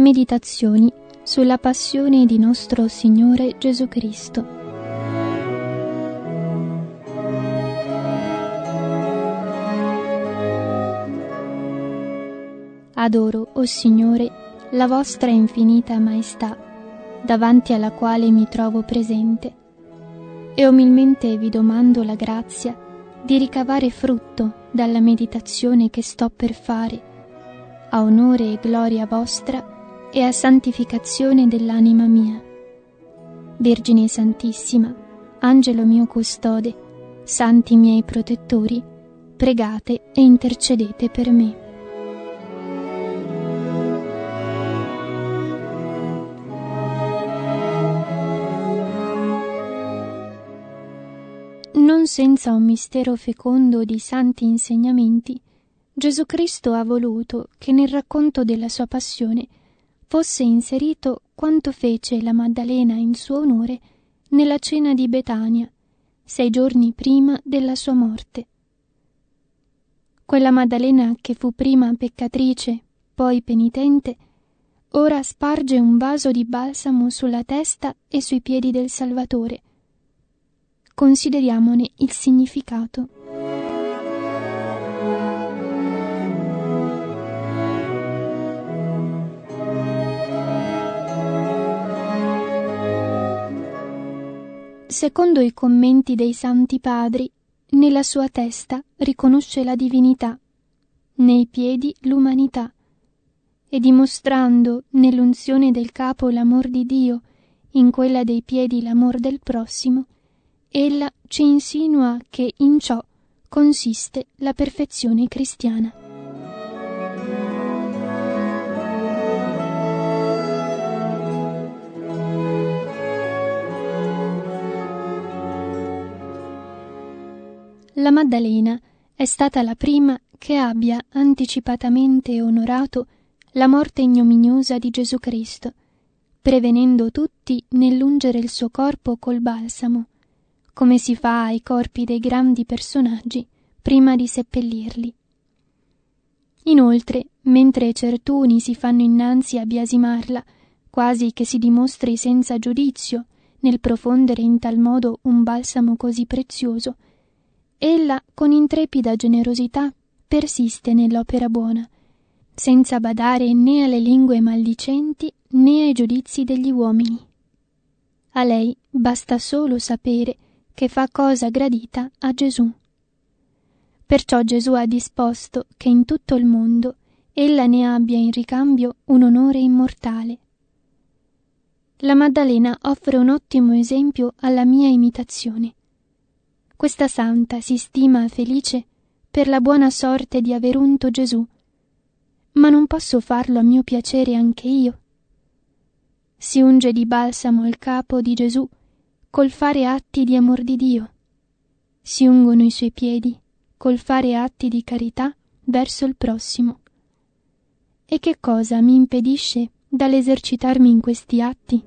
Meditazioni sulla passione di nostro Signore Gesù Cristo. Adoro, o Signore, la vostra infinita maestà, davanti alla quale mi trovo presente, e umilmente vi domando la grazia di ricavare frutto dalla meditazione che sto per fare, a onore e gloria vostra e a santificazione dell'anima mia. Vergine Santissima, Angelo mio custode, santi miei protettori, pregate e intercedete per me. Non senza un mistero fecondo di santi insegnamenti, Gesù Cristo ha voluto che nel racconto della sua passione fosse inserito quanto fece la Maddalena in suo onore nella cena di Betania, 6 giorni prima della sua morte. Quella Maddalena che fu prima peccatrice, poi penitente, ora sparge un vaso di balsamo sulla testa e sui piedi del Salvatore. Consideriamone il significato. Secondo i commenti dei Santi Padri, nella sua testa riconosce la divinità, nei piedi l'umanità, e dimostrando nell'unzione del capo l'amor di Dio, in quella dei piedi l'amor del prossimo, ella ci insinua che in ciò consiste la perfezione cristiana. La Maddalena è stata la prima che abbia anticipatamente onorato la morte ignominiosa di Gesù Cristo, prevenendo tutti nell'ungere il suo corpo col balsamo, come si fa ai corpi dei grandi personaggi prima di seppellirli. Inoltre, mentre certuni si fanno innanzi a biasimarla, quasi che si dimostri senza giudizio nel profondere in tal modo un balsamo così prezioso, ella con intrepida generosità persiste nell'opera buona, senza badare né alle lingue maldicenti né ai giudizi degli uomini. A lei basta solo sapere che fa cosa gradita a Gesù. Perciò Gesù ha disposto che in tutto il mondo ella ne abbia in ricambio un onore immortale. La Maddalena offre un ottimo esempio alla mia imitazione. Questa santa si stima felice per la buona sorte di aver unto Gesù, ma non posso farlo a mio piacere anche io? Si unge di balsamo il capo di Gesù col fare atti di amor di Dio. Si ungono i suoi piedi col fare atti di carità verso il prossimo. E che cosa mi impedisce dall'esercitarmi in questi atti?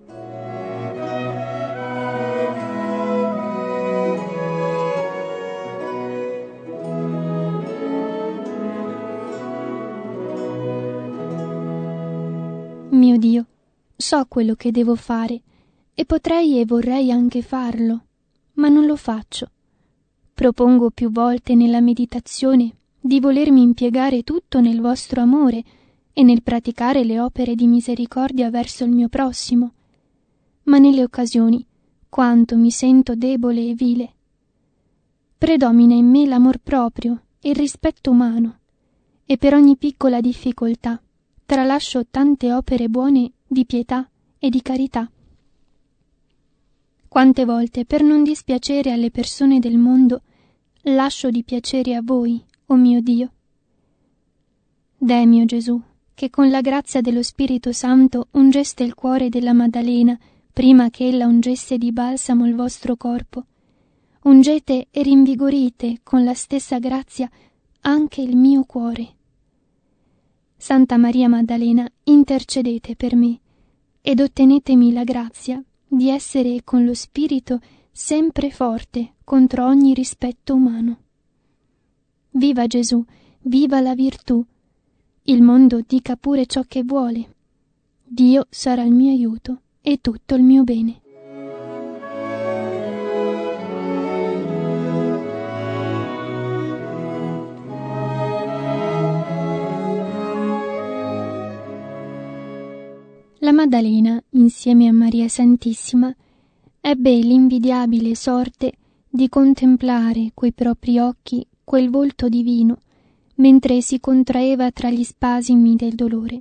Mio Dio, so quello che devo fare e potrei e vorrei anche farlo, ma non lo faccio. Propongo più volte nella meditazione di volermi impiegare tutto nel vostro amore e nel praticare le opere di misericordia verso il mio prossimo, ma nelle occasioni quanto mi sento debole e vile. Predomina in me l'amor proprio e il rispetto umano, e per ogni piccola difficoltà tralascio tante opere buone di pietà e di carità. Quante volte, per non dispiacere alle persone del mondo, lascio di piacere a voi, o mio Dio. Deh, mio Gesù, che con la grazia dello Spirito Santo ungeste il cuore della Maddalena prima che ella ungesse di balsamo il vostro corpo. Ungete e rinvigorite con la stessa grazia anche il mio cuore. Santa Maria Maddalena, intercedete per me ed ottenetemi la grazia di essere con lo spirito sempre forte contro ogni rispetto umano. Viva Gesù, viva la virtù! Il mondo dica pure ciò che vuole. Dio sarà il mio aiuto e tutto il mio bene. La Maddalena, insieme a Maria Santissima, ebbe l'invidiabile sorte di contemplare coi propri occhi quel volto divino mentre si contraeva tra gli spasimi del dolore.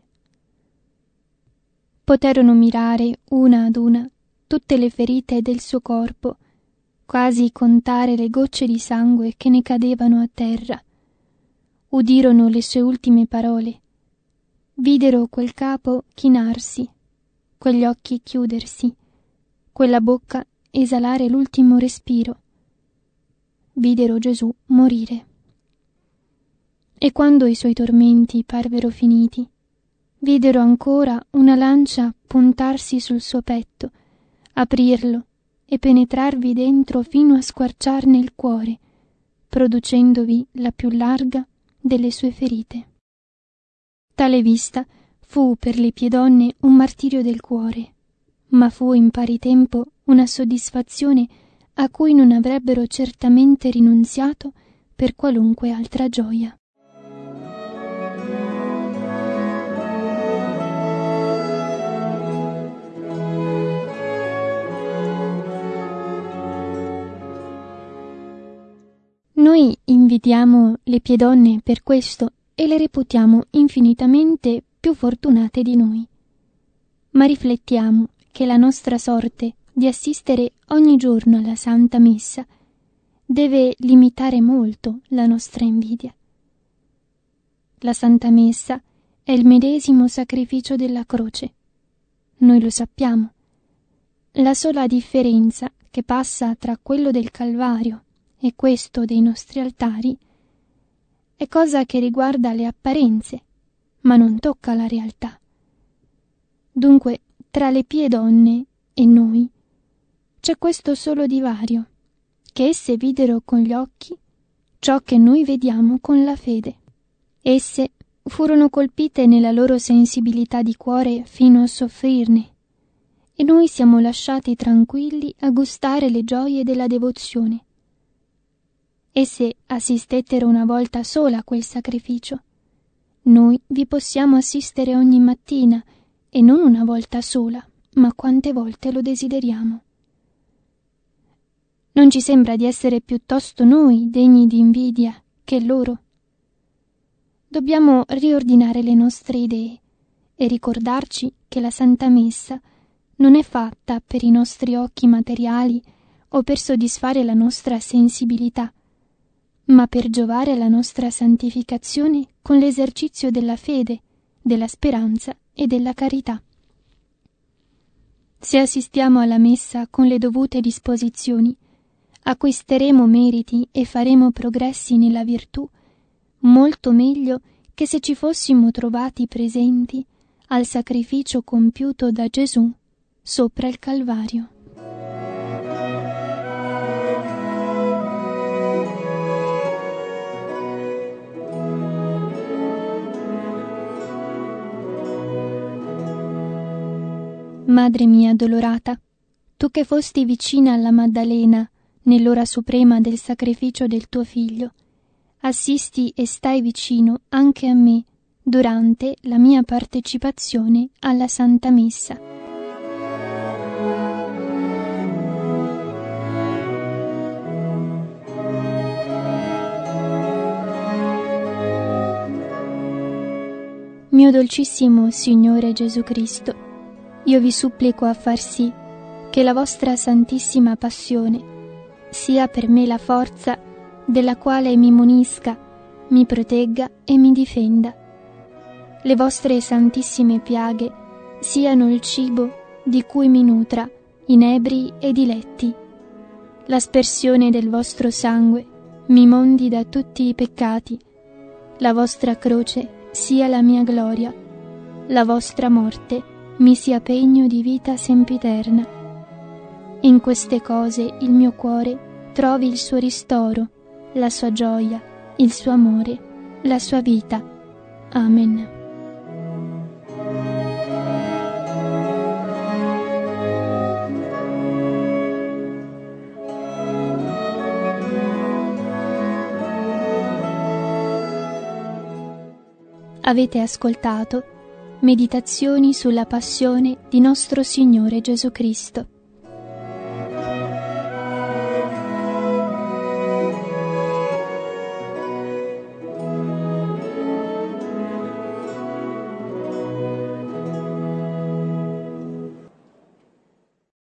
Poterono mirare una ad una tutte le ferite del suo corpo, quasi contare le gocce di sangue che ne cadevano a terra. Udirono le sue ultime parole, videro quel capo chinarsi, quegli occhi chiudersi, quella bocca esalare l'ultimo respiro. Videro Gesù morire. E quando i suoi tormenti parvero finiti, videro ancora una lancia puntarsi sul suo petto, aprirlo e penetrarvi dentro fino a squarciarne il cuore, producendovi la più larga delle sue ferite. Tale vista fu per le piedonne un martirio del cuore, ma fu in pari tempo una soddisfazione a cui non avrebbero certamente rinunziato per qualunque altra gioia. Noi invidiamo le piedonne per questo e le reputiamo infinitamente più fortunate di noi. Ma riflettiamo che la nostra sorte di assistere ogni giorno alla Santa Messa deve limitare molto la nostra invidia. La Santa Messa è il medesimo sacrificio della croce. Noi lo sappiamo. La sola differenza che passa tra quello del Calvario e questo dei nostri altari è cosa che riguarda le apparenze, ma non tocca la realtà. Dunque, tra le piedonne e noi c'è questo solo divario, che esse videro con gli occhi ciò che noi vediamo con la fede. Esse furono colpite nella loro sensibilità di cuore fino a soffrirne, e noi siamo lasciati tranquilli a gustare le gioie della devozione. Esse assistettero una volta sola a quel sacrificio. Noi vi possiamo assistere ogni mattina, e non una volta sola, ma quante volte lo desideriamo. Non ci sembra di essere piuttosto noi degni di invidia che loro? Dobbiamo riordinare le nostre idee e ricordarci che la Santa Messa non è fatta per i nostri occhi materiali o per soddisfare la nostra sensibilità, ma per giovare alla nostra santificazione con l'esercizio della fede, della speranza e della carità. Se assistiamo alla Messa con le dovute disposizioni, acquisteremo meriti e faremo progressi nella virtù molto meglio che se ci fossimo trovati presenti al sacrificio compiuto da Gesù sopra il Calvario. Madre mia addolorata, tu che fosti vicina alla Maddalena nell'ora suprema del sacrificio del tuo figlio, assisti e stai vicino anche a me durante la mia partecipazione alla Santa Messa. Mio dolcissimo Signore Gesù Cristo, io vi supplico a far sì che la vostra Santissima Passione sia per me la forza della quale mi munisca, mi protegga e mi difenda. Le vostre santissime piaghe siano il cibo di cui mi nutra, inebri e diletti. L'aspersione del vostro sangue mi mondi da tutti i peccati. La vostra croce sia la mia gloria. La vostra morte mi sia pegno di vita sempiterna. In queste cose il mio cuore trovi il suo ristoro, la sua gioia, il suo amore, la sua vita. Amen. Avete ascoltato Meditazioni sulla passione di nostro Signore Gesù Cristo.